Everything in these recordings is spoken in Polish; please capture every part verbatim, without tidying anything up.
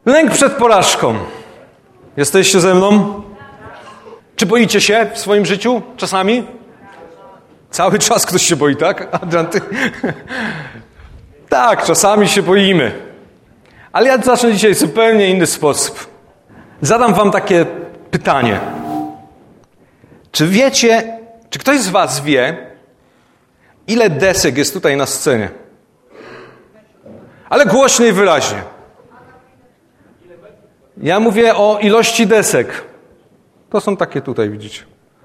Lęk przed porażką. Jesteście ze mną? Czy boicie się w swoim życiu czasami? Cały czas ktoś się boi, tak? Adrian, ty? Tak, czasami się boimy. Ale ja zacznę dzisiaj w zupełnie inny sposób. Zadam wam takie pytanie. Czy wiecie, czy ktoś z was wie, ile desek jest tutaj na scenie? Ale głośno i wyraźnie. Ja mówię o ilości desek. To są takie tutaj, widzicie.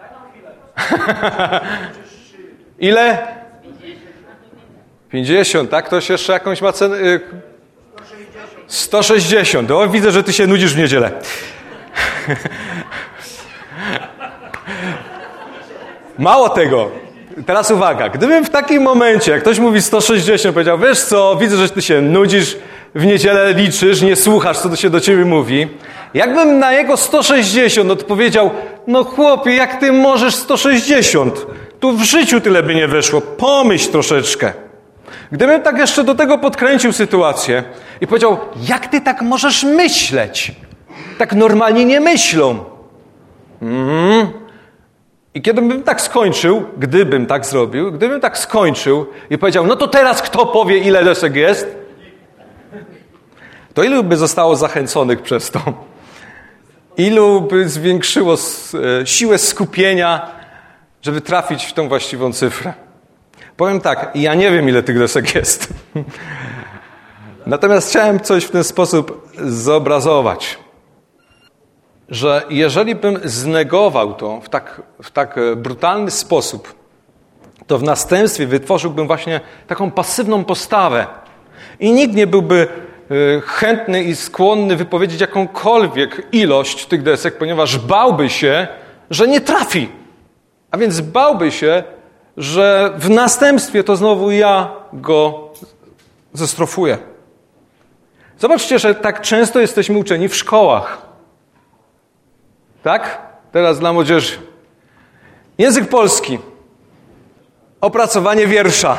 Ile? pięćdziesiąt, tak? Ktoś jeszcze jakąś ma cenę? sto sześćdziesiąt. O, widzę, że ty się nudzisz w niedzielę. Mało tego. Teraz uwaga. Gdybym w takim momencie, jak ktoś mówi sto sześćdziesiąt, powiedział, wiesz co, widzę, że ty się nudzisz, w niedzielę liczysz, nie słuchasz, co to się do ciebie mówi. Jakbym na jego sto sześćdziesiąt odpowiedział, no chłopie, jak ty możesz sto sześćdziesiąt? Tu w życiu tyle by nie wyszło. Pomyśl troszeczkę. Gdybym tak jeszcze do tego podkręcił sytuację i powiedział, jak ty tak możesz myśleć? Tak normalnie nie myślą. Mhm. I kiedybym tak skończył, gdybym tak zrobił, gdybym tak skończył i powiedział, no to teraz kto powie, ile desek jest? To ilu by zostało zachęconych przez to? Ilu by zwiększyło siłę skupienia, żeby trafić w tą właściwą cyfrę? Powiem tak, ja nie wiem, ile tych desek jest. Natomiast chciałem coś w ten sposób zobrazować. Że jeżeli bym znegował to w tak, w tak brutalny sposób, to w następstwie wytworzyłbym właśnie taką pasywną postawę. I nikt nie byłby chętny i skłonny wypowiedzieć jakąkolwiek ilość tych desek, ponieważ bałby się, że nie trafi. A więc bałby się, że w następstwie to znowu ja go zestrofuję. Zobaczcie, że tak często jesteśmy uczeni w szkołach. Tak? Teraz dla młodzieży. Język polski. Opracowanie wiersza.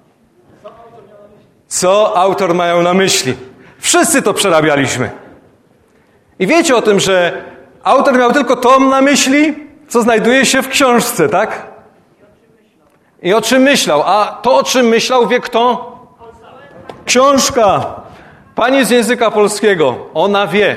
Co autor miał na myśli? Wszyscy to przerabialiśmy. I wiecie o tym, że autor miał tylko to na myśli, co znajduje się w książce, tak? I o czym myślał? A to, o czym myślał, wie kto? Książka. Pani z języka polskiego. Ona wie.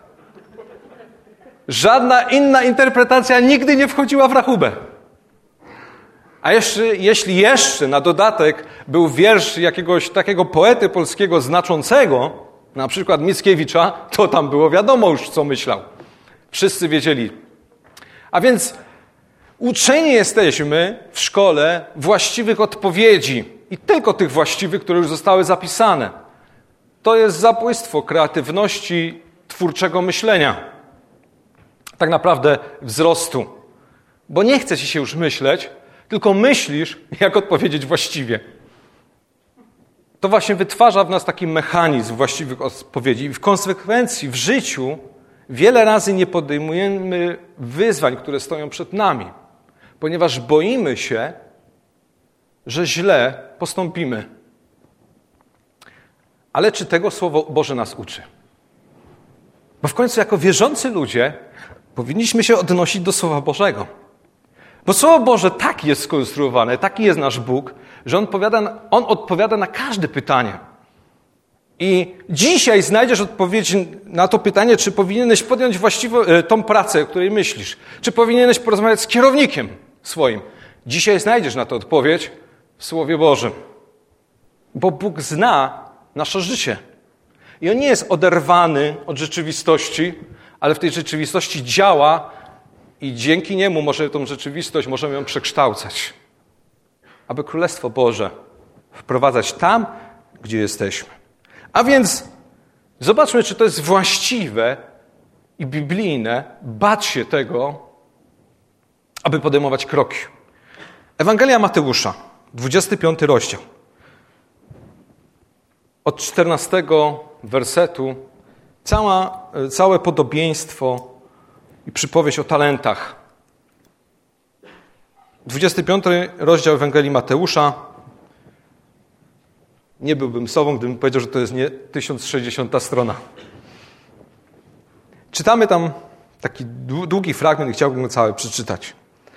Żadna inna interpretacja nigdy nie wchodziła w rachubę. A jeszcze, jeśli jeszcze na dodatek był wiersz jakiegoś takiego poety polskiego znaczącego, na przykład Mickiewicza, to tam było wiadomo już, co myślał. Wszyscy wiedzieli. A więc uczeni jesteśmy w szkole właściwych odpowiedzi i tylko tych właściwych, które już zostały zapisane. To jest zabójstwo kreatywności, twórczego myślenia. Tak naprawdę wzrostu. Bo nie chce ci się już myśleć, tylko myślisz, jak odpowiedzieć właściwie. To właśnie wytwarza w nas taki mechanizm właściwych odpowiedzi. I w konsekwencji w życiu wiele razy nie podejmujemy wyzwań, które stoją przed nami, ponieważ boimy się, że źle postąpimy. Ale czy tego Słowo Boże nas uczy? Bo w końcu jako wierzący ludzie powinniśmy się odnosić do Słowa Bożego. Bo Słowo Boże tak jest skonstruowane, taki jest nasz Bóg, że On odpowiada, On odpowiada na każde pytanie. I dzisiaj znajdziesz odpowiedź na to pytanie, czy powinieneś podjąć właściwą tą pracę, o której myślisz. Czy powinieneś porozmawiać z kierownikiem swoim. Dzisiaj znajdziesz na to odpowiedź w Słowie Bożym. Bo Bóg zna nasze życie. I On nie jest oderwany od rzeczywistości, ale w tej rzeczywistości działa i dzięki Niemu może tą rzeczywistość, możemy ją przekształcać. Aby Królestwo Boże wprowadzać tam, gdzie jesteśmy. A więc zobaczmy, czy to jest właściwe i biblijne bać się tego, aby podejmować kroki. Ewangelia Mateusza, dwudziesty piąty rozdział. Od czternastego wersetu cała, całe podobieństwo i przypowieść o talentach. dwudziesty piąty rozdział Ewangelii Mateusza. Nie byłbym sobą, gdybym powiedział, że to jest nie tysiąc sześćdziesiąta strona. czytamy tam taki długi fragment i chciałbym go cały przeczytać.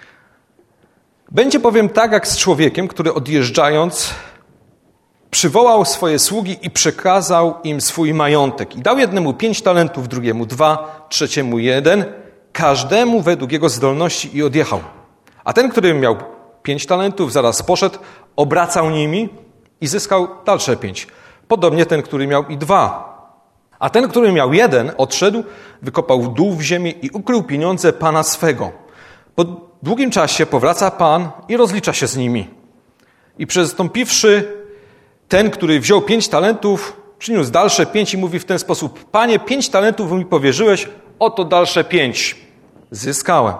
Będzie bowiem tak jak z człowiekiem, który odjeżdżając przywołał swoje sługi i przekazał im swój majątek. I dał jednemu pięć talentów, drugiemu dwa, trzeciemu jeden, każdemu według jego zdolności i odjechał. A ten, który miał pięć talentów, zaraz poszedł, obracał nimi i zyskał dalsze pięć. Podobnie ten, który miał i dwa. A ten, który miał jeden, odszedł, wykopał dół w ziemię i ukrył pieniądze pana swego. Po długim czasie powraca pan i rozlicza się z nimi. I przystąpiwszy, ten, który wziął pięć talentów, przyniósł dalsze pięć i mówi w ten sposób: Panie, pięć talentów mi powierzyłeś, oto dalsze pięć. Zyskałem.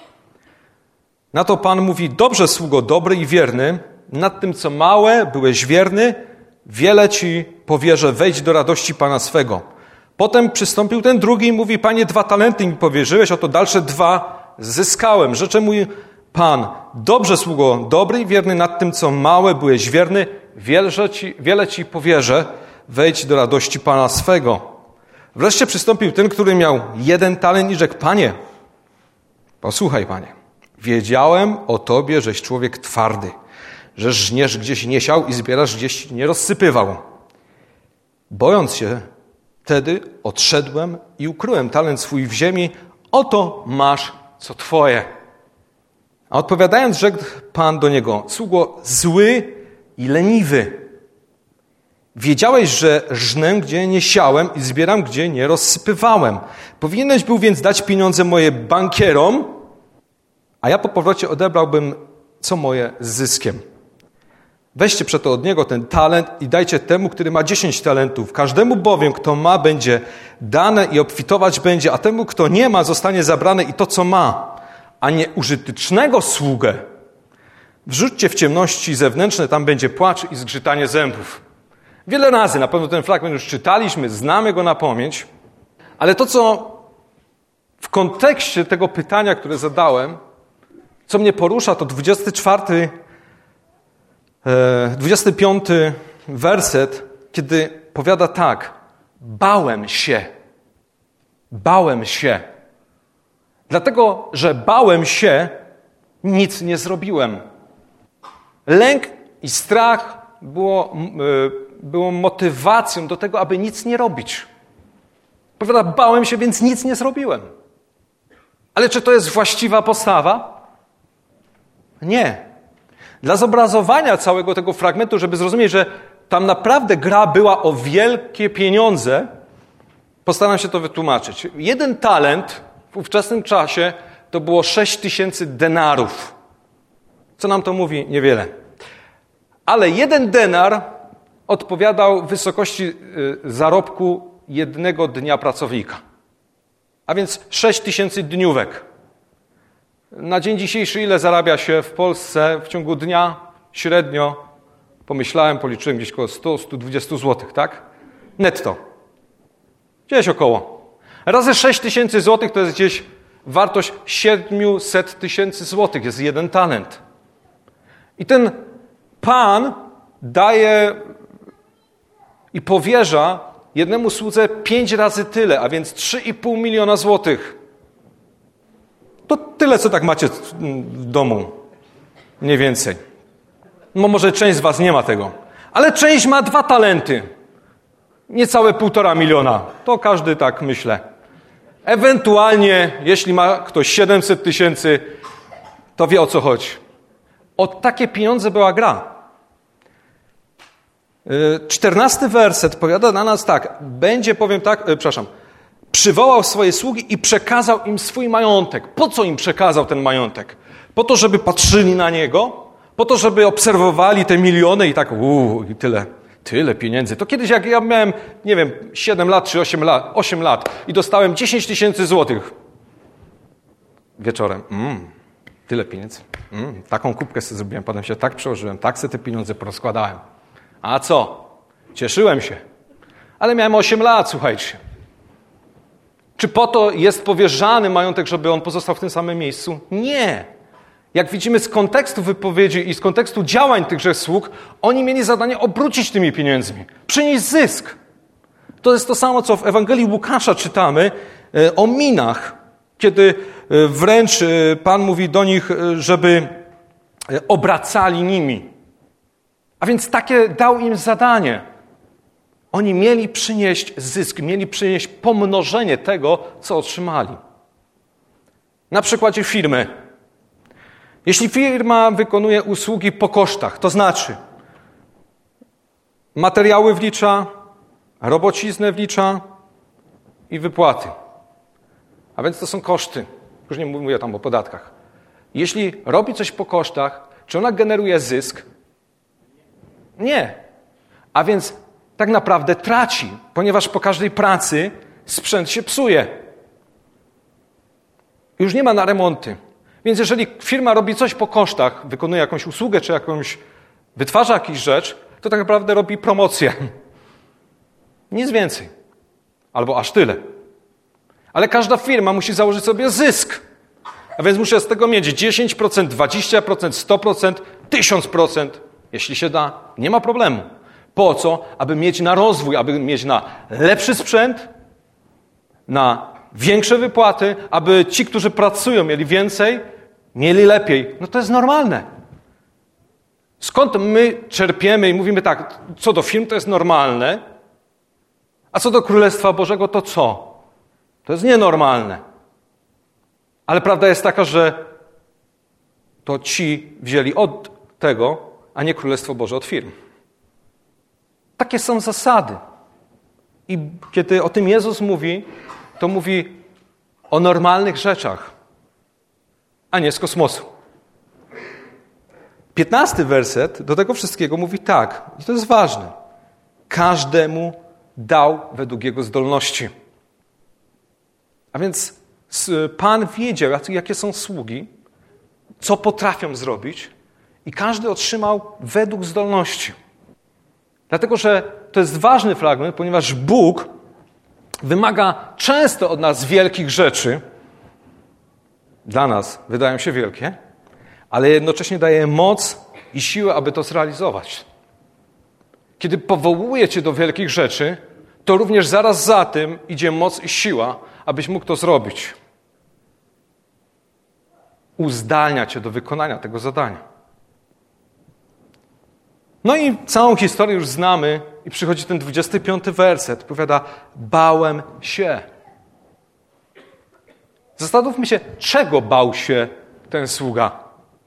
Na to pan mówi: dobrze, sługo, dobry i wierny, nad tym, co małe, byłeś wierny, wiele ci powierzę, wejdź do radości pana swego. Potem przystąpił ten drugi i mówi: Panie, dwa talenty mi powierzyłeś, oto dalsze dwa zyskałem. Rzecze mój pan: dobrze, sługo, dobry i wierny, nad tym, co małe, byłeś wierny, wiele ci, wiele ci powierzę, wejdź do radości pana swego. Wreszcie przystąpił ten, który miał jeden talent i rzekł: Panie, posłuchaj, panie, wiedziałem o tobie, żeś człowiek twardy, że żniesz gdzieś nie siał i zbierasz gdzieś nie rozsypywał. Bojąc się, wtedy odszedłem i ukryłem talent swój w ziemi, oto masz co twoje. A odpowiadając, rzekł pan do niego: sługo zły i leniwy. Wiedziałeś, że żnę, gdzie nie siałem i zbieram, gdzie nie rozsypywałem. Powinieneś był więc dać pieniądze moje bankierom, a ja po powrocie odebrałbym co moje z zyskiem. Weźcie przeto od niego ten talent i dajcie temu, który ma dziesięć talentów. Każdemu bowiem, kto ma, będzie dane i obfitować będzie, a temu, kto nie ma, zostanie zabrane i to, co ma. A nieużytecznego sługę wrzućcie w ciemności zewnętrzne, tam będzie płacz i zgrzytanie zębów. Wiele razy, na pewno ten fragment już czytaliśmy, znamy go na pamięć, ale to, co w kontekście tego pytania, które zadałem, co mnie porusza, to dwudziesty czwarty, dwudziesty piąty werset, kiedy powiada tak: bałem się, bałem się. Dlatego, że bałem się, nic nie zrobiłem. Lęk i strach było, było motywacją do tego, aby nic nie robić. Powiada: bałem się, więc nic nie zrobiłem. Ale czy to jest właściwa postawa? Nie. Dla zobrazowania całego tego fragmentu, żeby zrozumieć, że tam naprawdę gra była o wielkie pieniądze, postaram się to wytłumaczyć. Jeden talent w ówczesnym czasie to było sześć tysięcy denarów. Co nam to mówi? Niewiele. Ale jeden denar odpowiadał wysokości zarobku jednego dnia pracownika. A więc sześć tysięcy dniówek. Na dzień dzisiejszy ile zarabia się w Polsce w ciągu dnia? Średnio, pomyślałem, policzyłem gdzieś około sto do stu dwudziestu złotych, tak? Netto. Gdzieś około. Razy sześć tysięcy złotych to jest gdzieś wartość siedemset tysięcy złotych. Jest jeden talent. I ten Pan daje i powierza jednemu słudze pięć razy tyle, a więc trzy i pół miliona złotych. To tyle, co tak macie w domu. Mniej więcej. No może część z was nie ma tego. Ale część ma dwa talenty. Niecałe półtora miliona. To każdy tak myślę. Ewentualnie, jeśli ma ktoś siedemset tysięcy, to wie, o co chodzi. O takie pieniądze była gra. Czternasty werset powiada na nas tak. Będzie, powiem tak, przepraszam, przywołał swoje sługi i przekazał im swój majątek. Po co im przekazał ten majątek? Po to, żeby patrzyli na niego? Po to, żeby obserwowali te miliony i tak, uuu, i tyle, tyle pieniędzy. To kiedyś, jak ja miałem, nie wiem, siedem lat czy osiem lat, osiem lat i dostałem dziesięć tysięcy złotych wieczorem. Mm, tyle pieniędzy. Mm, taką kubkę sobie zrobiłem, potem się tak przełożyłem, tak sobie te pieniądze porozkładałem. A co? Cieszyłem się. Ale miałem osiem lat, słuchajcie. Czy po to jest powierzany majątek, żeby on pozostał w tym samym miejscu? Nie. Jak widzimy z kontekstu wypowiedzi i z kontekstu działań tychże sług, oni mieli zadanie obrócić tymi pieniędzmi, przynieść zysk. To jest to samo, co w Ewangelii Łukasza czytamy, o minach, kiedy wręcz Pan mówi do nich, żeby obracali nimi. A więc takie dał im zadanie. Oni mieli przynieść zysk, mieli przynieść pomnożenie tego, co otrzymali. Na przykładzie firmy. Jeśli firma wykonuje usługi po kosztach, to znaczy materiały wlicza, robociznę wlicza i wypłaty. A więc to są koszty. Już nie mówię tam o podatkach. Jeśli robi coś po kosztach, czy ona generuje zysk? Nie. A więc tak naprawdę traci, ponieważ po każdej pracy sprzęt się psuje. Już nie ma na remonty. Więc jeżeli firma robi coś po kosztach, wykonuje jakąś usługę, czy jakąś, wytwarza jakąś rzecz, to tak naprawdę robi promocję. Nic więcej. Albo aż tyle. Ale każda firma musi założyć sobie zysk. A więc muszę z tego mieć dziesięć procent, dwadzieścia procent, sto procent, tysiąc procent. Jeśli się da, nie ma problemu. Po co? Aby mieć na rozwój, aby mieć na lepszy sprzęt, na większe wypłaty, aby ci, którzy pracują, mieli więcej, mieli lepiej. No to jest normalne. Skąd my czerpiemy i mówimy tak, co do firm to jest normalne, a co do Królestwa Bożego to co? To jest nienormalne. Ale prawda jest taka, że to ci wzięli od tego, a nie Królestwo Boże od firm. Takie są zasady. I kiedy o tym Jezus mówi, to mówi o normalnych rzeczach, a nie z kosmosu. Piętnasty werset do tego wszystkiego mówi tak, i to jest ważne. Każdemu dał według jego zdolności. A więc Pan wiedział, jakie są sługi, co potrafią zrobić i każdy otrzymał według zdolności. Dlatego, że to jest ważny fragment, ponieważ Bóg wymaga często od nas wielkich rzeczy. Dla nas wydają się wielkie, ale jednocześnie daje moc i siłę, aby to zrealizować. Kiedy powołuje cię do wielkich rzeczy, to również zaraz za tym idzie moc i siła, abyś mógł to zrobić. Uzdalnia cię do wykonania tego zadania. No i całą historię już znamy i przychodzi ten dwudziesty piąty werset. Powiada, bałem się. Zastanówmy się, czego bał się ten sługa.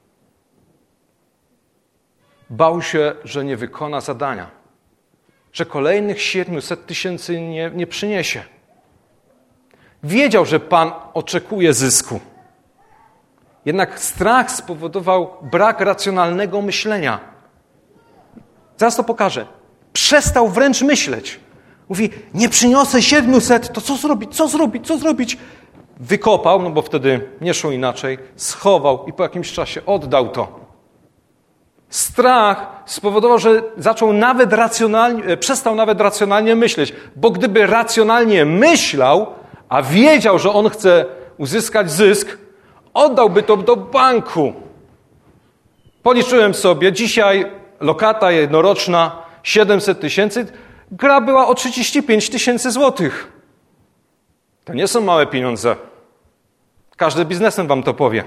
Bał się, że nie wykona zadania. Że kolejnych siedmiuset tysięcy nie, nie przyniesie. Wiedział, że Pan oczekuje zysku. Jednak strach spowodował brak racjonalnego myślenia. Zaraz to pokażę. Przestał wręcz myśleć. Mówi, nie przyniosę siedmiuset, to co zrobić, co zrobić, co zrobić? Wykopał, no bo wtedy nie szło inaczej, schował i po jakimś czasie oddał to. Strach spowodował, że zaczął nawet racjonalnie, przestał nawet racjonalnie myśleć, bo gdyby racjonalnie myślał, a wiedział, że on chce uzyskać zysk, oddałby to do banku. Policzyłem sobie, dzisiaj lokata jednoroczna siedemset tysięcy, gra była o trzydzieści pięć tysięcy złotych. To nie są małe pieniądze. Każdy biznesem wam to powie.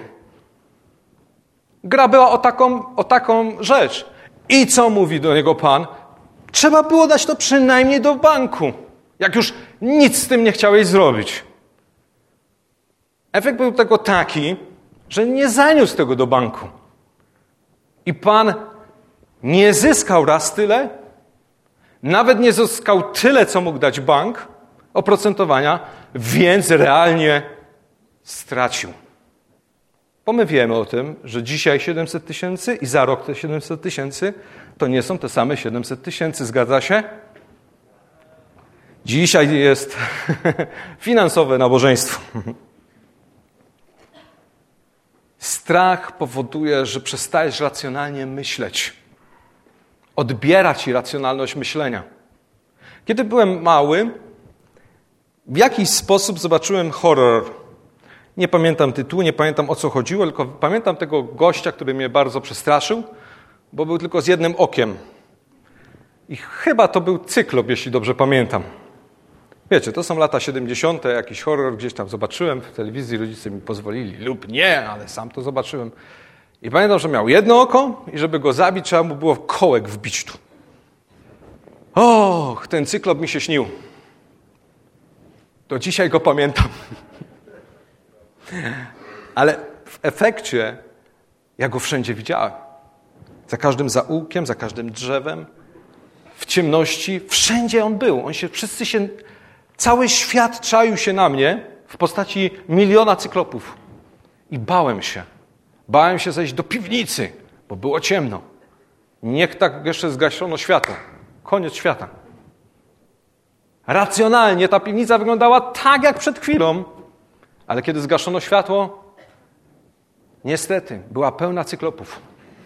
Gra była o taką, o taką rzecz. I co mówi do niego Pan? Trzeba było dać to przynajmniej do banku. Jak już nic z tym nie chciałeś zrobić. Efekt był tego taki, że nie zaniósł tego do banku. I Pan nie zyskał raz tyle, nawet nie zyskał tyle, co mógł dać bank, oprocentowania, więc realnie stracił. Bo my wiemy o tym, że dzisiaj siedemset tysięcy i za rok te siedemset tysięcy to nie są te same siedemset tysięcy. Zgadza się? Dzisiaj jest finansowe nabożeństwo. Strach powoduje, że przestajesz racjonalnie myśleć. Odbiera ci racjonalność myślenia. Kiedy byłem mały, w jakiś sposób zobaczyłem horror. Nie pamiętam tytułu, nie pamiętam o co chodziło, tylko pamiętam tego gościa, który mnie bardzo przestraszył, bo był tylko z jednym okiem. I chyba to był cyklop, jeśli dobrze pamiętam. Wiecie, to są lata siedemdziesiąte, jakiś horror gdzieś tam zobaczyłem w telewizji, rodzice mi pozwolili lub nie, ale sam to zobaczyłem. I pamiętam, że miał jedno oko i żeby go zabić, trzeba mu było kołek wbić tu. Och, ten cyklop mi się śnił. Do dzisiaj go pamiętam. Ale w efekcie ja go wszędzie widziałem. Za każdym zaułkiem, za każdym drzewem, w ciemności, wszędzie on był. On się, wszyscy się, cały świat czaił się na mnie w postaci miliona cyklopów. I bałem się. Bałem się zejść do piwnicy, bo było ciemno. Niech tak jeszcze zgaszono światło. Koniec świata. Racjonalnie ta piwnica wyglądała tak jak przed chwilą, ale kiedy zgaszono światło, niestety była pełna cyklopów.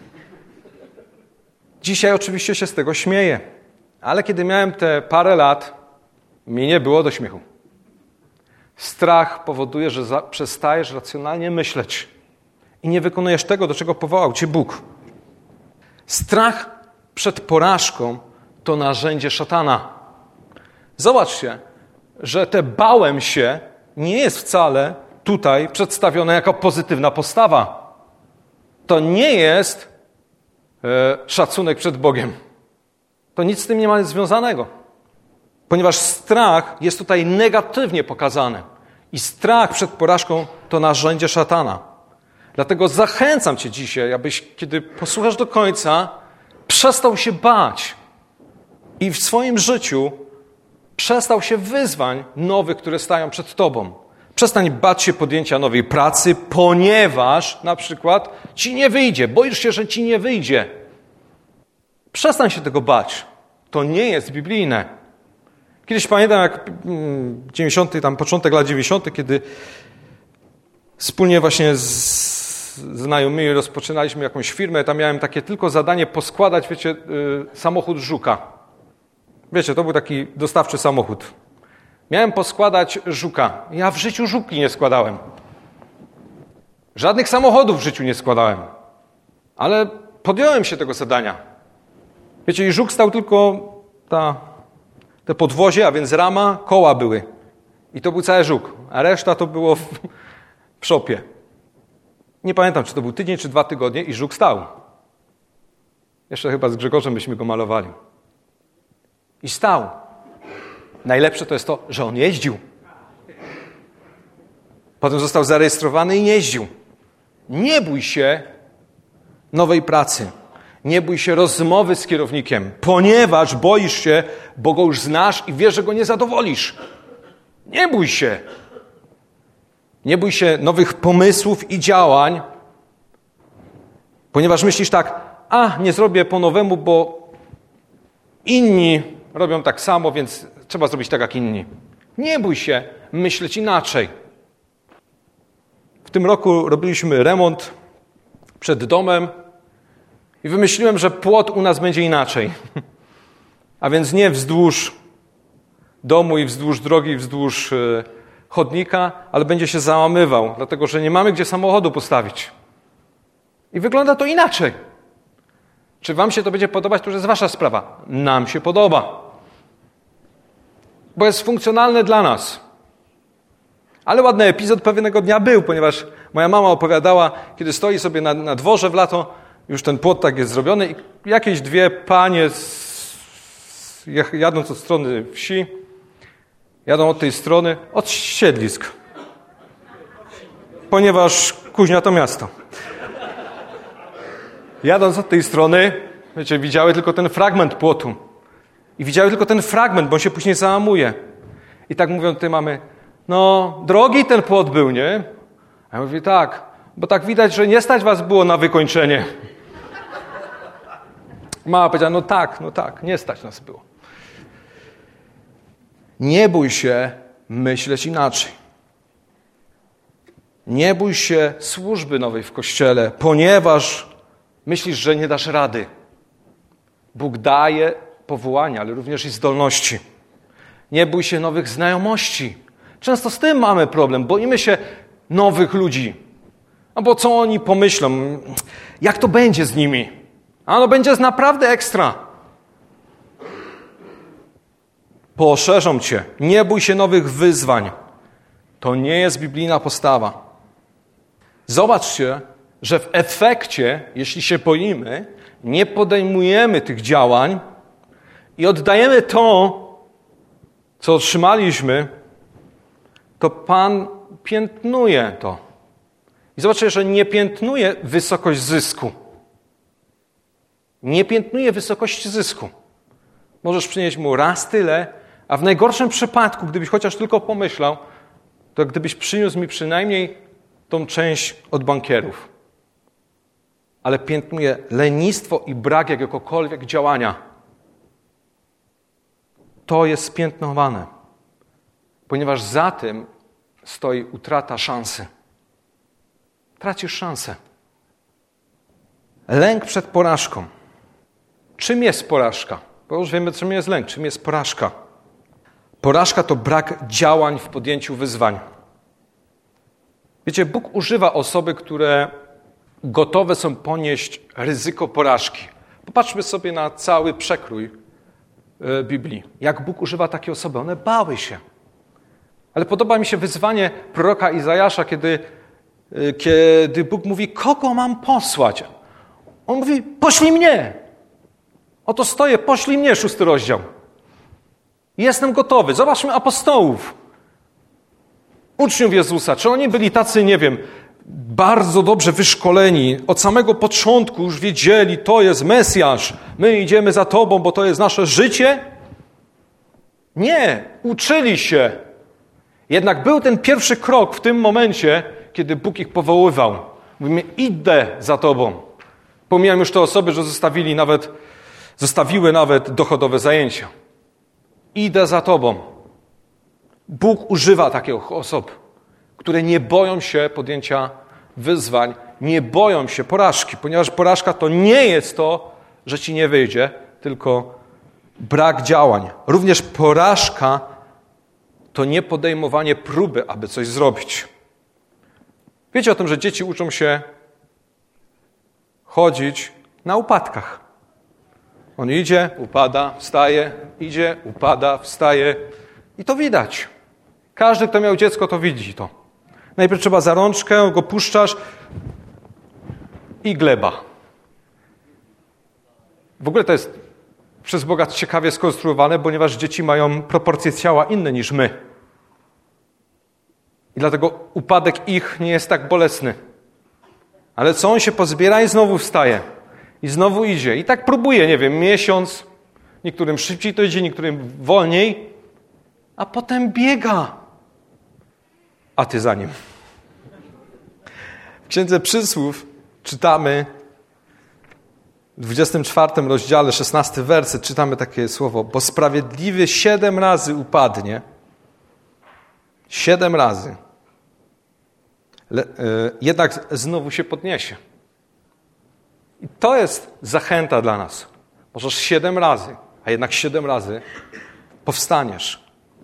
Dzisiaj oczywiście się z tego śmieję, ale kiedy miałem te parę lat, mi nie było do śmiechu. Strach powoduje, że za, przestajesz racjonalnie myśleć i nie wykonujesz tego, do czego powołał cię Bóg. Strach przed porażką to narzędzie szatana. Zobaczcie, że te bałem się nie jest wcale tutaj przedstawione jako pozytywna postawa. To nie jest e, szacunek przed Bogiem. To nic z tym nie ma związanego. Ponieważ strach jest tutaj negatywnie pokazany. I strach przed porażką to narzędzie szatana. Dlatego zachęcam cię dzisiaj, abyś, kiedy posłuchasz do końca, przestał się bać. I w swoim życiu przestał się wyzwań nowych, które stają przed tobą. Przestań bać się podjęcia nowej pracy, ponieważ na przykład ci nie wyjdzie. Boisz się, że ci nie wyjdzie. Przestań się tego bać. To nie jest biblijne. Kiedyś pamiętam, jak dziewięćdziesiąty, tam początek lat dziewięćdziesiątych, kiedy wspólnie właśnie z znajomymi rozpoczynaliśmy jakąś firmę, tam miałem takie tylko zadanie poskładać, wiecie, samochód Żuka. Wiecie, to był taki dostawczy samochód. Miałem poskładać Żuka. Ja w życiu Żuki nie składałem. Żadnych samochodów w życiu nie składałem. Ale podjąłem się tego zadania. Wiecie, i Żuk stał tylko ta, te podwozie, a więc rama, koła były. I to był cały Żuk. A reszta to było w, w szopie. Nie pamiętam, czy to był tydzień, czy dwa tygodnie i Żuk stał. Jeszcze chyba z Grzegorzem byśmy go malowali. I stał. Najlepsze to jest to, że on jeździł. Potem został zarejestrowany i jeździł. Nie bój się nowej pracy. Nie bój się rozmowy z kierownikiem, ponieważ boisz się, bo go już znasz i wiesz, że go nie zadowolisz. Nie bój się. Nie bój się nowych pomysłów i działań, ponieważ myślisz tak, a nie zrobię po nowemu, bo inni robią tak samo, więc trzeba zrobić tak jak inni. Nie bój się myśleć inaczej. W tym roku robiliśmy remont przed domem i wymyśliłem, że płot u nas będzie inaczej. A więc nie wzdłuż domu i wzdłuż drogi, wzdłuż chodnika, ale będzie się załamywał, dlatego że nie mamy gdzie samochodu postawić. I wygląda to inaczej. Czy wam się to będzie podobać, to już jest wasza sprawa. Nam się podoba. Bo jest funkcjonalne dla nas. Ale ładny epizod pewnego dnia był, ponieważ moja mama opowiadała, kiedy stoi sobie na, na dworze w lato, już ten płot tak jest zrobiony i jakieś dwie panie z, jadąc od strony wsi, jadą od tej strony, od siedlisk. Ponieważ Kuźnia to miasto. Jadąc od tej strony, wiecie, widziały tylko ten fragment płotu. I widziały tylko ten fragment, bo on się później załamuje. I tak mówią tej mamy, no drogi ten płot był, nie? A ja mówię, tak, bo tak widać, że nie stać was było na wykończenie. Mama powiedziała, no tak, no tak, nie stać nas było. Nie bój się myśleć inaczej. Nie bój się służby nowej w Kościele, ponieważ myślisz, że nie dasz rady. Bóg daje powołania, ale również i zdolności. Nie bój się nowych znajomości. Często z tym mamy problem. Boimy się nowych ludzi. No bo co oni pomyślą? Jak to będzie z nimi? A no będzie naprawdę ekstra. poszerzą cię. Nie bój się nowych wyzwań. To nie jest biblijna postawa. Zobaczcie, że w efekcie, jeśli się boimy, nie podejmujemy tych działań i oddajemy to, co otrzymaliśmy, to Pan piętnuje to. I zobaczcie, że nie piętnuje wysokość zysku. Nie piętnuje wysokości zysku. Możesz przynieść mu raz tyle, a w najgorszym przypadku, gdybyś chociaż tylko pomyślał, to gdybyś przyniósł mi przynajmniej tą część od bankierów. Ale piętnuje lenistwo i brak jakiegokolwiek działania. To jest spiętnowane, ponieważ za tym stoi utrata szansy. Tracisz szansę. Lęk przed porażką. Czym jest porażka? Bo już wiemy, czym jest lęk, czym jest porażka. Porażka to brak działań w podjęciu wyzwań. Wiecie, Bóg używa osoby, które gotowe są ponieść ryzyko porażki. Popatrzmy sobie na cały przekrój Biblii. Jak Bóg używa takie osoby? One bały się. Ale podoba mi się wyzwanie proroka Izajasza, kiedy, kiedy Bóg mówi, kogo mam posłać? On mówi, poślij mnie. Oto stoję, poślij mnie, szósty rozdział. Jestem gotowy. Zobaczmy apostołów. Uczniów Jezusa. Czy oni byli tacy, nie wiem, bardzo dobrze wyszkoleni, od samego początku już wiedzieli, to jest Mesjasz, my idziemy za Tobą, bo to jest nasze życie? Nie, uczyli się. Jednak był ten pierwszy krok w tym momencie, kiedy Bóg ich powoływał. Mówimy, idę za Tobą. Pomijam już te osoby, że zostawili nawet, zostawiły nawet dochodowe zajęcia. Idę za Tobą. Bóg używa takich osób, które nie boją się podjęcia wyzwań, nie boją się porażki, ponieważ porażka to nie jest to, że ci nie wyjdzie, tylko brak działań. Również porażka to nie podejmowanie próby, aby coś zrobić. Wiecie o tym, że dzieci uczą się chodzić na upadkach. On idzie, upada, wstaje, idzie, upada, wstaje i to widać. Każdy, kto miał dziecko, to widzi to. Najpierw trzeba za rączkę, go puszczasz i gleba. W ogóle to jest przez Boga ciekawie skonstruowane, ponieważ dzieci mają proporcje ciała inne niż my. I dlatego upadek ich nie jest tak bolesny. Ale co on się pozbiera i znowu wstaje. I znowu idzie. I tak próbuje, nie wiem, miesiąc. Niektórym szybciej to idzie, niektórym wolniej. A potem biega. A ty za nim. W Księdze Przysłów czytamy w dwudziestym czwartym rozdziale, szesnasty werset, czytamy takie słowo, bo sprawiedliwy siedem razy upadnie, siedem razy, Le, y, jednak znowu się podniesie. I to jest zachęta dla nas. Możesz siedem razy, a jednak siedem razy powstaniesz.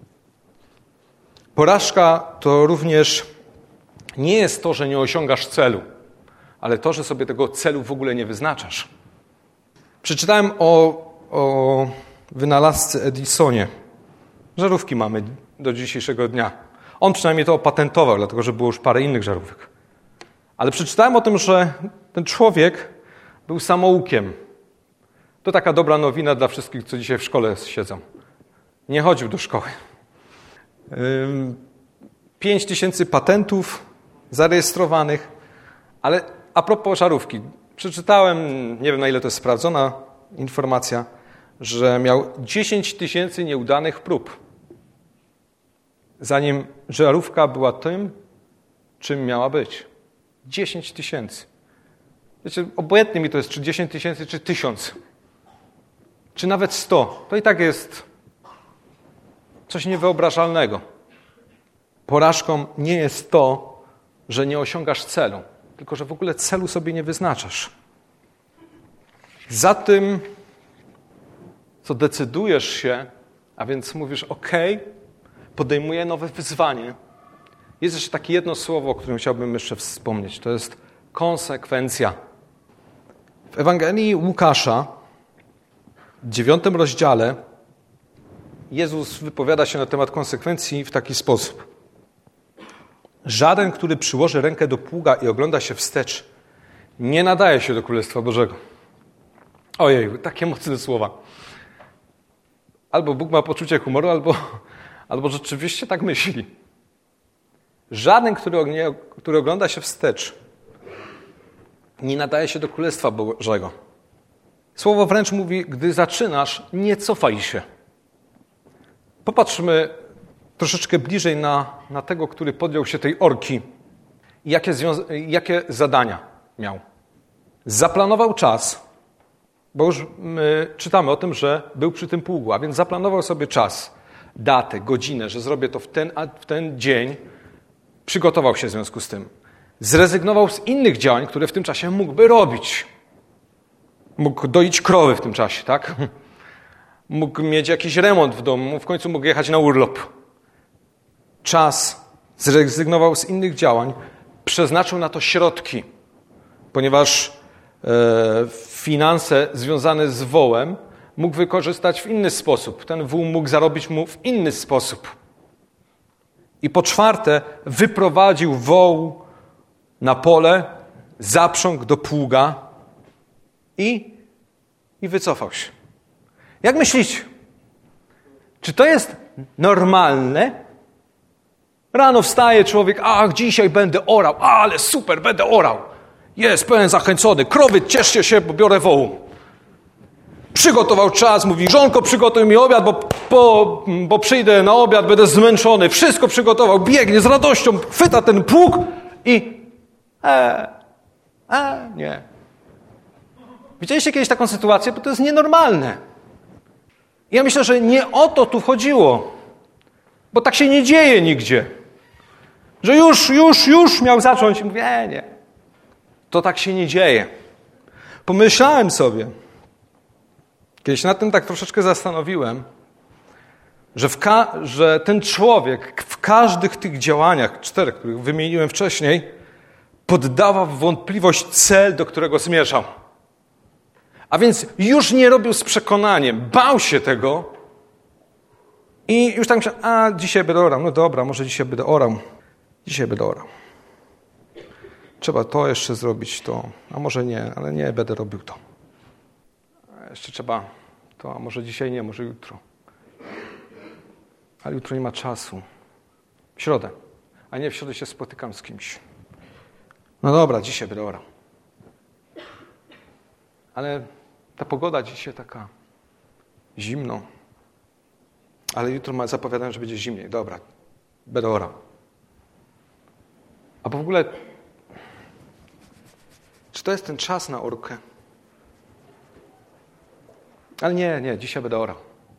Porażka to również nie jest to, że nie osiągasz celu, ale to, że sobie tego celu w ogóle nie wyznaczasz. Przeczytałem o, o wynalazcy Edisonie. Żarówki mamy do dzisiejszego dnia. On przynajmniej to opatentował, dlatego że było już parę innych żarówek. Ale przeczytałem o tym, że ten człowiek był samoukiem. To taka dobra nowina dla wszystkich, co dzisiaj w szkole siedzą. Nie chodził do szkoły. Pięć tysięcy patentów zarejestrowanych, ale a propos żarówki, przeczytałem, nie wiem na ile to jest sprawdzona informacja, że miał dziesięć tysięcy nieudanych prób, zanim żarówka była tym, czym miała być. dziesięć tysięcy. Wiecie, obojętnie mi to jest, czy dziesięć tysięcy, czy tysiąc, czy nawet sto. To i tak jest coś niewyobrażalnego. Porażką nie jest to, że nie osiągasz celu, tylko że w ogóle celu sobie nie wyznaczasz. Za tym, co decydujesz się, a więc mówisz, ok, podejmuję nowe wyzwanie. Jest jeszcze takie jedno słowo, o którym chciałbym jeszcze wspomnieć. To jest konsekwencja. W Ewangelii Łukasza, w dziewiątym rozdziale, Jezus wypowiada się na temat konsekwencji w taki sposób. Żaden, który przyłoży rękę do pługa i ogląda się wstecz, nie nadaje się do Królestwa Bożego. Ojej, takie mocne słowa. Albo Bóg ma poczucie humoru, albo, albo rzeczywiście tak myśli. Żaden, który, nie, który ogląda się wstecz, nie nadaje się do Królestwa Bożego. Słowo wręcz mówi, gdy zaczynasz, nie cofaj się. Popatrzmy troszeczkę bliżej na, na tego, który podjął się tej orki i jakie, związa- jakie zadania miał. Zaplanował czas, bo już my czytamy o tym, że był przy tym pługu, a więc zaplanował sobie czas, datę, godzinę, że zrobię to w ten, w ten dzień, przygotował się w związku z tym. Zrezygnował z innych działań, które w tym czasie mógłby robić. Mógł doić krowy w tym czasie, tak? Mógł mieć jakiś remont w domu, w końcu mógł jechać na urlop. Czas, zrezygnował z innych działań, przeznaczył na to środki, ponieważ e, finanse związane z wołem mógł wykorzystać w inny sposób. Ten wół mógł zarobić mu w inny sposób. I po czwarte, wyprowadził woł na pole, zaprzągł do pługa i, i wycofał się. Jak myślicie? Czy to jest normalne? Rano wstaje człowiek, ach, dzisiaj będę orał, ale super, będę orał. Jest pełen zachęcony, krowy, cieszcie się, bo biorę wołu. Przygotował czas, mówi, żonko, przygotuj mi obiad, bo, bo, bo przyjdę na obiad, będę zmęczony. Wszystko przygotował, biegnie z radością, chwyta ten pług i e, e, nie. Widzieliście kiedyś taką sytuację? Bo to jest nienormalne. Ja myślę, że nie o to tu chodziło, bo tak się nie dzieje nigdzie. Że już, już, już miał zacząć i mówię, e, nie. To tak się nie dzieje. Pomyślałem sobie, kiedyś nad tym tak troszeczkę zastanowiłem, że, w ka- że ten człowiek w każdych tych działaniach, czterech, których wymieniłem wcześniej, poddawał w wątpliwość cel, do którego zmierzał. A więc już nie robił z przekonaniem, bał się tego i już tak myślał, a dzisiaj będę orał, no dobra, może dzisiaj będę orał, dzisiaj będę orał. Trzeba to jeszcze zrobić, to, a może nie, ale nie, będę robił to. A jeszcze trzeba to, a może dzisiaj nie, może jutro. Ale jutro nie ma czasu. W środę. A nie, w środę się spotykam z kimś. No dobra, dzisiaj będę orał. Ale ta pogoda dzisiaj taka zimno. Ale jutro ma zapowiadają, że będzie zimniej. Dobra, będę orał. A w ogóle, czy to jest ten czas na orkę? Ale nie, nie, dzisiaj będę orał.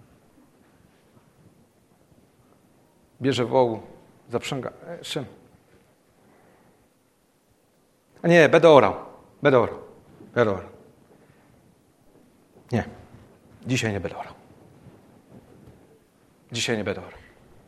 Bierze woł, zaprzęga. Jeszcze. A nie, będę orał. Będę orał. Będę orał. Nie. Dzisiaj nie będę orał. Dzisiaj nie będę orał.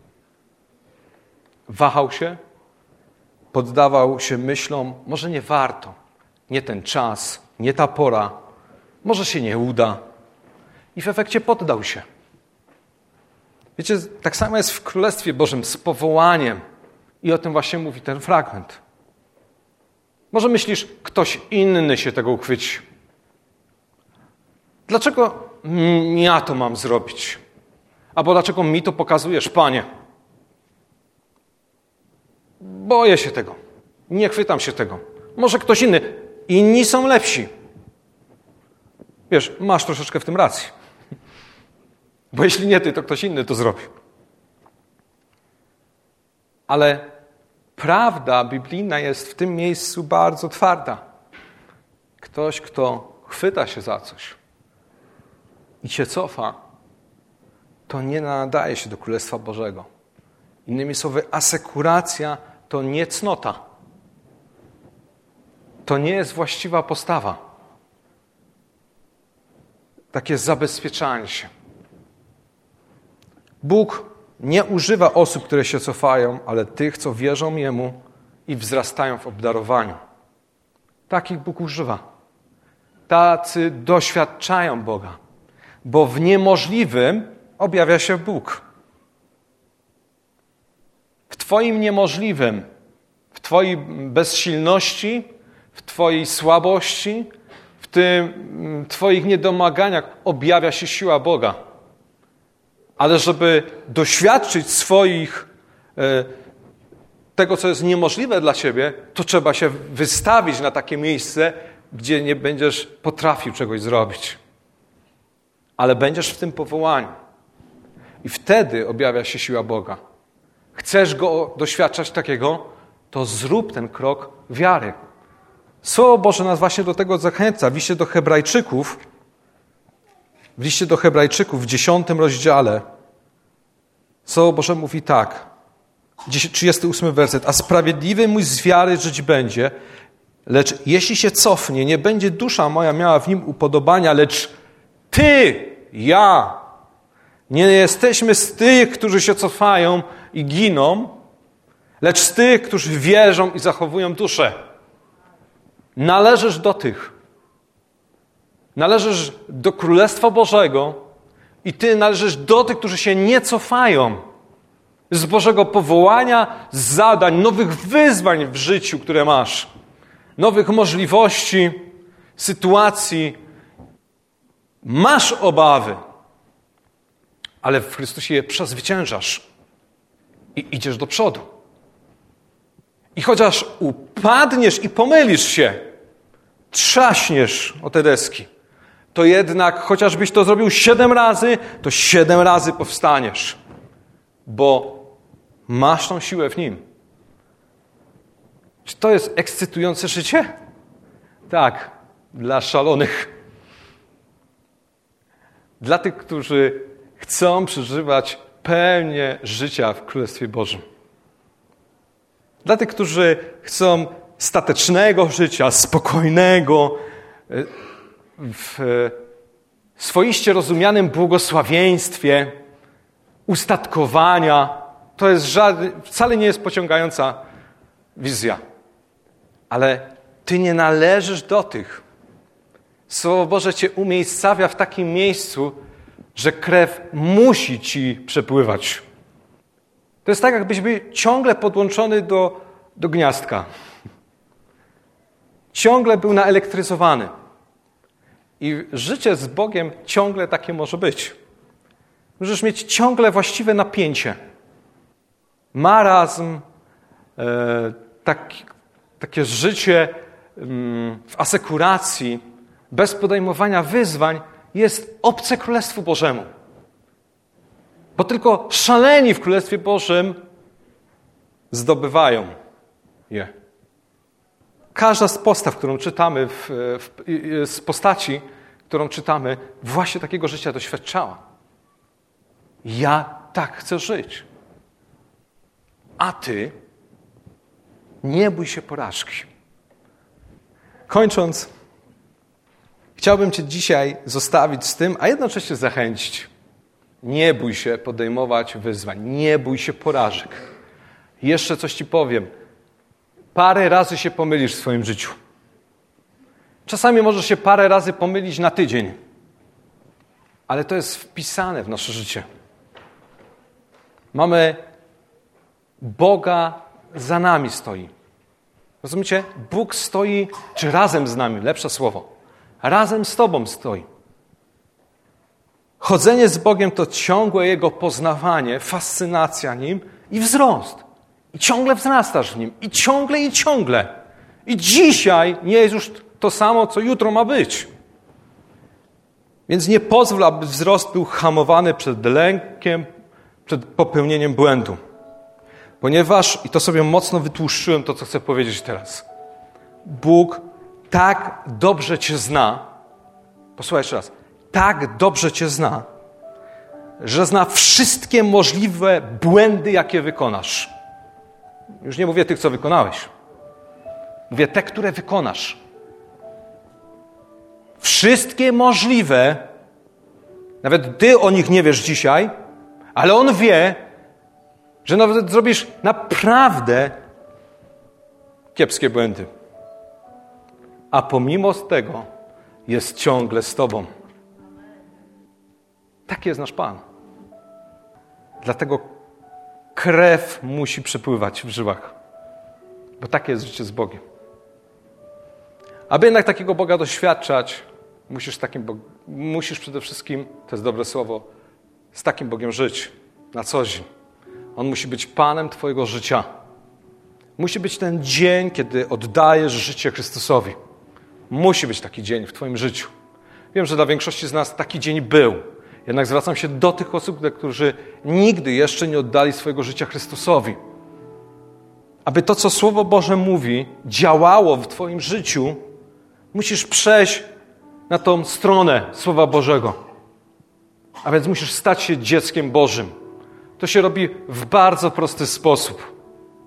Wahał się, poddawał się myślom, może nie warto, nie ten czas, nie ta pora, może się nie uda. I w efekcie poddał się. Wiecie, tak samo jest w Królestwie Bożym z powołaniem. I o tym właśnie mówi ten fragment. Może myślisz, ktoś inny się tego uchwyci. Dlaczego ja to mam zrobić? Albo dlaczego mi to pokazujesz, Panie? Boję się tego. Nie chwytam się tego. Może ktoś inny. Inni są lepsi. Wiesz, masz troszeczkę w tym racji. Bo jeśli nie ty, to ktoś inny to zrobi. Ale prawda biblijna jest w tym miejscu bardzo twarda. Ktoś, kto chwyta się za coś i się cofa, to nie nadaje się do Królestwa Bożego. Innymi słowy, asekuracja to nie cnota. To nie jest właściwa postawa. Takie zabezpieczanie się. Bóg nie używa osób, które się cofają, ale tych, co wierzą Jemu i wzrastają w obdarowaniu. Takich Bóg używa. Tacy doświadczają Boga. Bo w niemożliwym objawia się Bóg. W Twoim niemożliwym, w Twojej bezsilności, w Twojej słabości, w tym Twoich niedomaganiach objawia się siła Boga. Ale żeby doświadczyć swoich, tego, co jest niemożliwe dla Ciebie, to trzeba się wystawić na takie miejsce, gdzie nie będziesz potrafił czegoś zrobić. Ale będziesz w tym powołaniu. I wtedy objawia się siła Boga. Chcesz Go doświadczać takiego, to zrób ten krok wiary. Słowo Boże nas właśnie do tego zachęca. W liście do Hebrajczyków, w liście do Hebrajczyków w dziesiątym rozdziale Słowo Boże mówi tak, trzydziesty ósmy werset. A sprawiedliwy mój z wiary żyć będzie, lecz jeśli się cofnie, nie będzie dusza moja miała w nim upodobania, lecz ty, ja, nie jesteśmy z tych, którzy się cofają i giną, lecz z tych, którzy wierzą i zachowują duszę. Należysz do tych. Należysz do Królestwa Bożego i ty należysz do tych, którzy się nie cofają z Bożego powołania, z zadań, nowych wyzwań w życiu, które masz, nowych możliwości, sytuacji. Masz obawy, ale w Chrystusie je przezwyciężasz i idziesz do przodu. I chociaż upadniesz i pomylisz się, trzaśniesz o te deski, to jednak chociażbyś to zrobił siedem razy, to siedem razy powstaniesz, bo masz tą siłę w Nim. Czy to jest ekscytujące życie? Tak, dla szalonych. Dla tych, którzy chcą przeżywać pełnię życia w Królestwie Bożym. Dla tych, którzy chcą statecznego życia, spokojnego, w swoiście rozumianym błogosławieństwie, ustatkowania. To jest żadne, wcale nie jest pociągająca wizja. Ale ty nie należysz do tych. Słowo Boże cię umiejscawia w takim miejscu, że krew musi ci przepływać. To jest tak, jakbyś był ciągle podłączony do, do gniazdka. Ciągle był naelektryzowany. I życie z Bogiem ciągle takie może być. Możesz mieć ciągle właściwe napięcie. Marazm, e, tak, takie życie mm, w asekuracji, bez podejmowania wyzwań jest obce Królestwu Bożemu. Bo tylko szaleni w Królestwie Bożym zdobywają je. Każda z postaw, którą czytamy, w, w, z postaci, którą czytamy, właśnie takiego życia doświadczała. Ja tak chcę żyć. A ty nie bój się porażki. Kończąc, chciałbym cię dzisiaj zostawić z tym, a jednocześnie zachęcić. Nie bój się podejmować wyzwań. Nie bój się porażek. Jeszcze coś ci powiem. Parę razy się pomylisz w swoim życiu. Czasami możesz się parę razy pomylić na tydzień. Ale to jest wpisane w nasze życie. Mamy Boga, za nami stoi. Rozumiecie? Bóg stoi, czy razem z nami, lepsze słowo. Razem z tobą stoi. Chodzenie z Bogiem to ciągłe Jego poznawanie, fascynacja Nim i wzrost. I ciągle wzrastasz w Nim. I ciągle, i ciągle. I dzisiaj nie jest już to samo, co jutro ma być. Więc nie pozwól, aby wzrost był hamowany przed lękiem, przed popełnieniem błędu. Ponieważ, i to sobie mocno wytłuszczyłem to, co chcę powiedzieć teraz. Bóg tak dobrze cię zna, posłuchaj jeszcze raz, tak dobrze cię zna, że zna wszystkie możliwe błędy, jakie wykonasz. Już nie mówię tych, co wykonałeś. Mówię te, które wykonasz. Wszystkie możliwe, nawet ty o nich nie wiesz dzisiaj, ale On wie, że nawet zrobisz naprawdę kiepskie błędy. A pomimo tego jest ciągle z tobą. Taki jest nasz Pan. Dlatego krew musi przepływać w żyłach. Bo takie jest życie z Bogiem. Aby jednak takiego Boga doświadczać, musisz, takim Bog... musisz przede wszystkim, to jest dobre słowo, z takim Bogiem żyć na co dzień. On musi być Panem twojego życia. Musi być ten dzień, kiedy oddajesz życie Chrystusowi. Musi być taki dzień w twoim życiu. Wiem, że dla większości z nas taki dzień był. Jednak zwracam się do tych osób, którzy nigdy jeszcze nie oddali swojego życia Chrystusowi. Aby to, co Słowo Boże mówi, działało w twoim życiu, musisz przejść na tą stronę Słowa Bożego. A więc musisz stać się dzieckiem Bożym. To się robi w bardzo prosty sposób.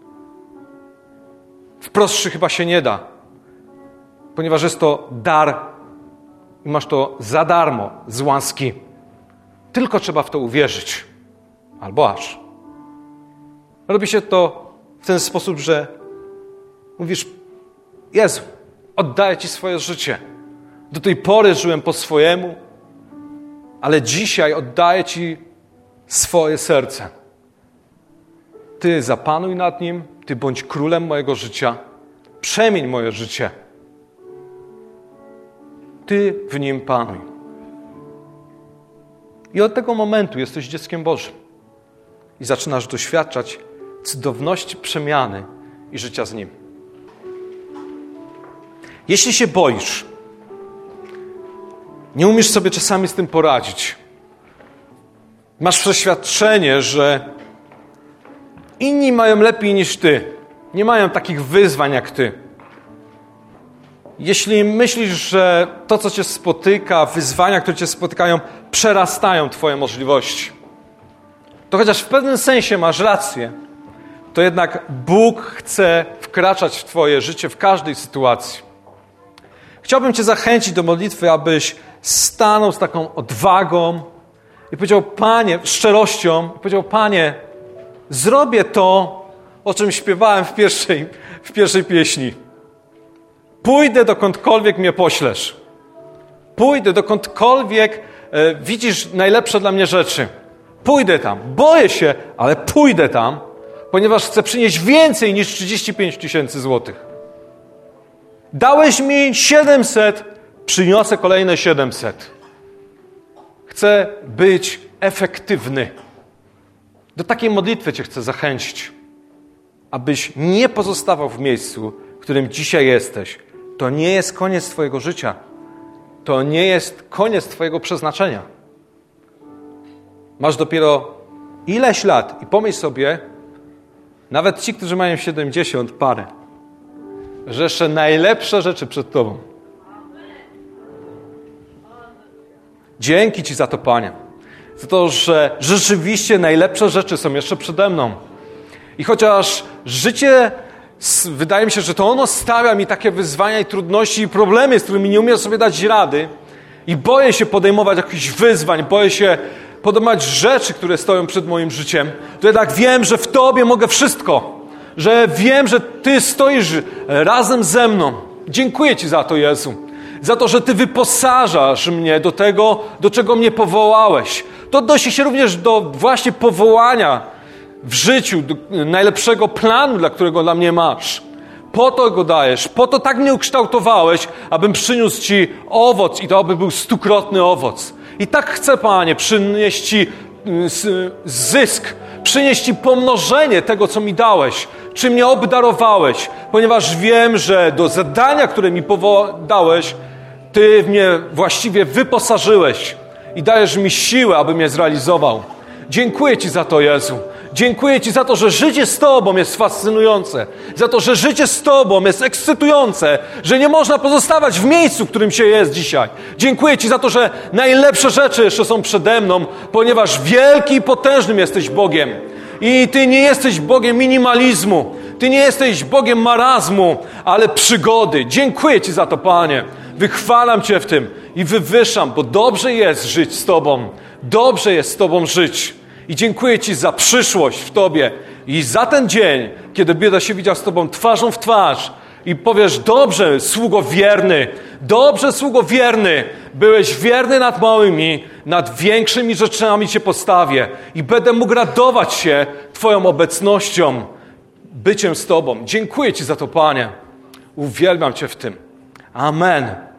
W prostszy chyba się nie da, ponieważ jest to dar i masz to za darmo, z łaski. Tylko trzeba w to uwierzyć. Albo aż. Robi się to w ten sposób, że mówisz: Jezu, oddaję Ci swoje życie. Do tej pory żyłem po swojemu, ale dzisiaj oddaję Ci swoje serce. Ty zapanuj nad nim, Ty bądź królem mojego życia. Przemień moje życie. Ty w nim panuj. I od tego momentu jesteś dzieckiem Bożym. I zaczynasz doświadczać cudowności przemiany i życia z nim. Jeśli się boisz, nie umiesz sobie czasami z tym poradzić, masz przeświadczenie, że inni mają lepiej niż ty, nie mają takich wyzwań jak ty. Jeśli myślisz, że to, co cię spotyka, wyzwania, które cię spotykają, przerastają twoje możliwości, to chociaż w pewnym sensie masz rację, to jednak Bóg chce wkraczać w twoje życie w każdej sytuacji. Chciałbym cię zachęcić do modlitwy, abyś stanął z taką odwagą i powiedział: Panie, szczerością, i powiedział: Panie, zrobię to, o czym śpiewałem w pierwszej, w pierwszej pieśni. Pójdę dokądkolwiek mnie poślesz. Pójdę dokądkolwiek e, widzisz najlepsze dla mnie rzeczy. Pójdę tam. Boję się, ale pójdę tam, ponieważ chcę przynieść więcej niż trzydzieści pięć tysięcy złotych. Dałeś mi siedemset, przyniosę kolejne siedemset. Chcę być efektywny. Do takiej modlitwy cię chcę zachęcić, abyś nie pozostawał w miejscu, w którym dzisiaj jesteś. To nie jest koniec twojego życia. To nie jest koniec twojego przeznaczenia. Masz dopiero ileś lat i pomyśl sobie, nawet ci, którzy mają siedemdziesiąt parę, że jeszcze najlepsze rzeczy przed tobą. Dzięki Ci za to, Panie. Za to, że rzeczywiście najlepsze rzeczy są jeszcze przede mną. I chociaż życie, wydaje mi się, że to ono stawia mi takie wyzwania i trudności i problemy, z którymi nie umiem sobie dać rady, i boję się podejmować jakichś wyzwań, boję się podejmować rzeczy, które stoją przed moim życiem, to jednak wiem, że w Tobie mogę wszystko. Że wiem, że Ty stoisz razem ze mną. Dziękuję Ci za to, Jezu. Za to, że Ty wyposażasz mnie do tego, do czego mnie powołałeś. To odnosi się również do właśnie powołania w życiu, do najlepszego planu, dla którego dla mnie masz. Po to go dajesz, po to tak mnie ukształtowałeś, abym przyniósł Ci owoc i to aby był stukrotny owoc. I tak chcę, Panie, przynieść Ci zysk, przynieść Ci pomnożenie tego, co mi dałeś, czym mnie obdarowałeś, ponieważ wiem, że do zadania, które mi dałeś, Ty mnie właściwie wyposażyłeś i dajesz mi siłę, abym je zrealizował. Dziękuję Ci za to, Jezu. Dziękuję Ci za to, że życie z Tobą jest fascynujące. Za to, że życie z Tobą jest ekscytujące. Że nie można pozostawać w miejscu, w którym się jest dzisiaj. Dziękuję Ci za to, że najlepsze rzeczy jeszcze są przede mną, ponieważ wielki i potężnym jesteś Bogiem. I Ty nie jesteś Bogiem minimalizmu. Ty nie jesteś Bogiem marazmu, ale przygody. Dziękuję Ci za to, Panie. Wychwalam Cię w tym i wywyższam, bo dobrze jest żyć z Tobą. Dobrze jest z Tobą żyć. I dziękuję Ci za przyszłość w Tobie i za ten dzień, kiedy będę się widział z Tobą twarzą w twarz i powiesz, dobrze, sługo wierny, dobrze, sługo wierny, byłeś wierny nad małymi, nad większymi rzeczami Cię postawię i będę mógł radować się Twoją obecnością, byciem z Tobą. Dziękuję Ci za to, Panie. Uwielbiam Cię w tym. Amen.